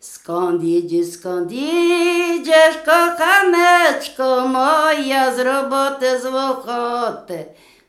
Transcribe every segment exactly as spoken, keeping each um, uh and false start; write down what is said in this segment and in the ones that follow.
Skąd jedziesz, skąd jedziesz, kochaneczko moja, z roboty, z ochoty,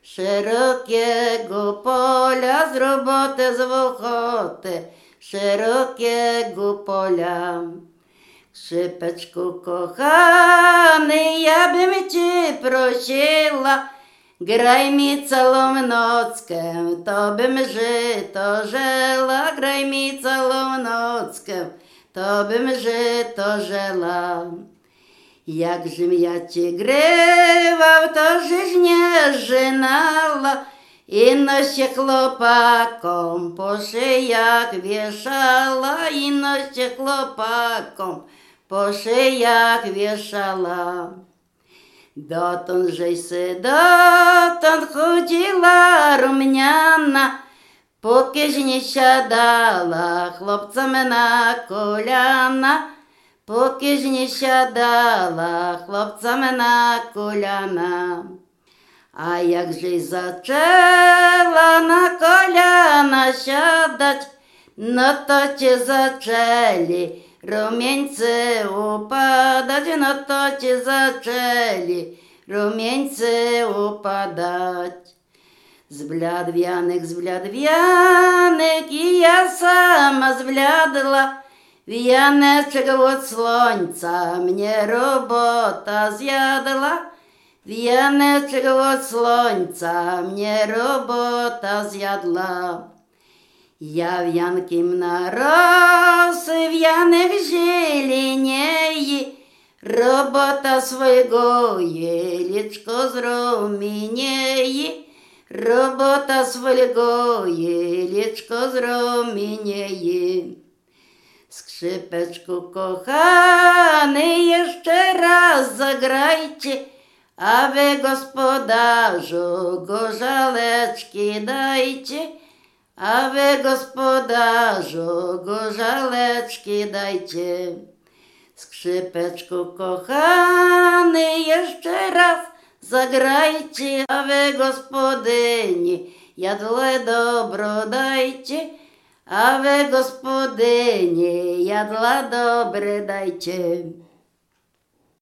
szerokiego pola, z roboty, z ochoty, szerokiego pola. Skrzypeczku kochany, ja bym cię prosiła, graj mi całą nockę, to bym żyto żela, graj mi całą nockę, to bym żyto żela. Jakżem ja cię grywał, to żeś nie żynala i nosie chłopakom po szyjach wieszala, i nosie chłopakom po szyjach wieszala. Dotąd żeś sy, dotąd chodziła rumniana, pókiś nie siadala chłopcom na kolana, pókiś nie siadala chłopcom na kolana. A jak żeś zaczęła na kolana siadać, no to cię zaczęli rumieńcy upadać, no to cię zaczęli rumieńcy upadać. Zbladwianych, zbladwianych i ja sama zbladła, wianeczek od słońca mnie robota zjadła, wianeczek od słońca mnie robota zjadła. Ja wiankiem na rosy, wianek zielenieje, robota swojego jeliczko zrumienieje, robota swojego jeliczko zrumienieje. Skrzypeczku kochany, jeszcze raz zagrajcie, a wy gospodarzu gorzaleczki dajcie, a wy gospodarzu gorzaleczki dajcie. Skrzypeczku kochany, jeszcze raz zagrajcie, a wy gospodyni jadle dobro dajcie, a wy gospodyni jadla dobre dajcie.